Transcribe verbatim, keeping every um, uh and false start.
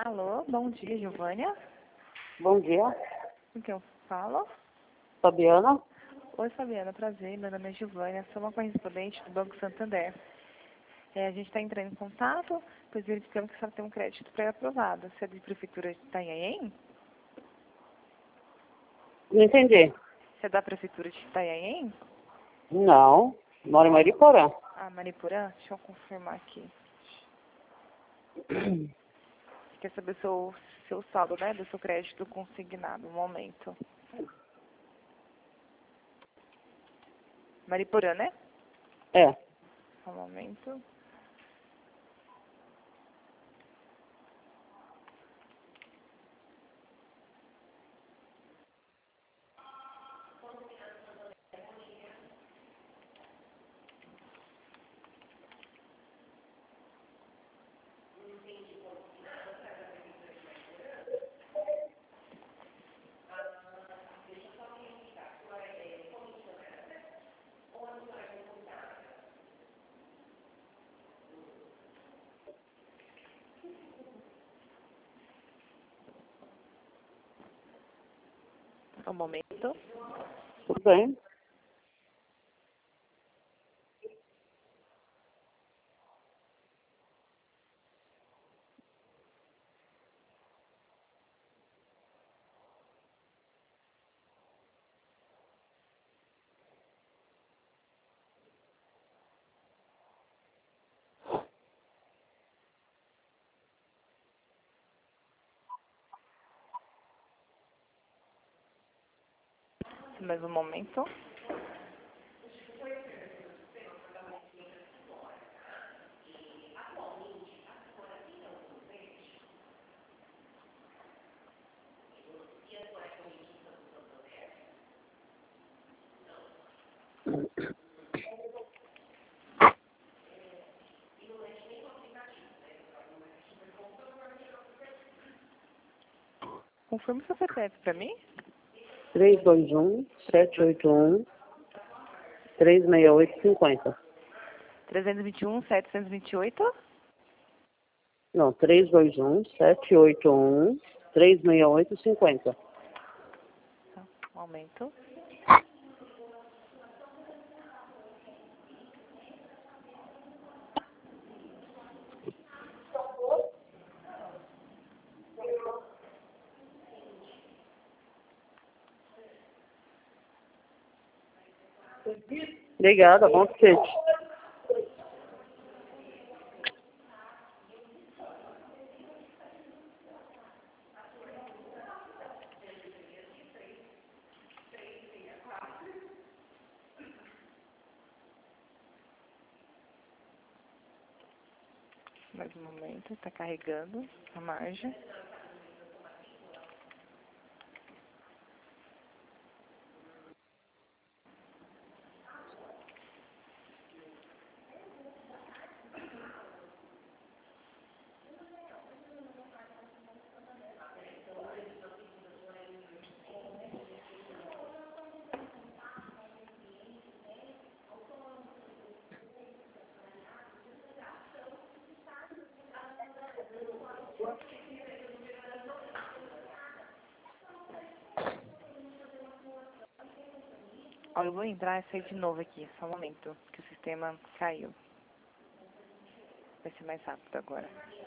Alô, bom dia, Giovânia. Bom dia, Com quem eu falo? Fabiana. Oi, Fabiana, prazer. Meu nome é Giovânia, sou uma correspondente do Banco Santander. É, a gente está entrando em contato, pois verificamos que a senhora tem um crédito pré-aprovado. Você é de Prefeitura de Itanhaém? Não entendi. Você é da Prefeitura de Itanhaém? Não, moro em Mariporã. Ah, Mariporã? Deixa eu confirmar aqui. Você quer saber o seu, seu saldo, né, do seu crédito consignado, um momento. Mariporã, né? É, Um momento. Um momento. tudo bem. Mais um momento. Confirma o seu C P F para mim. três dois um, sete oito um, três seis oito cinco zero. trezentos e vinte e um, setecentos e vinte e oito. Não, três dois um, sete oito um, três seis oito cinco zero. Tá, um momento. Obrigada, bom apetite. Mais um momento, está carregando a margem. Ó, eu vou entrar e sair de novo aqui, só um momento, que o sistema caiu. Vai ser mais rápido agora.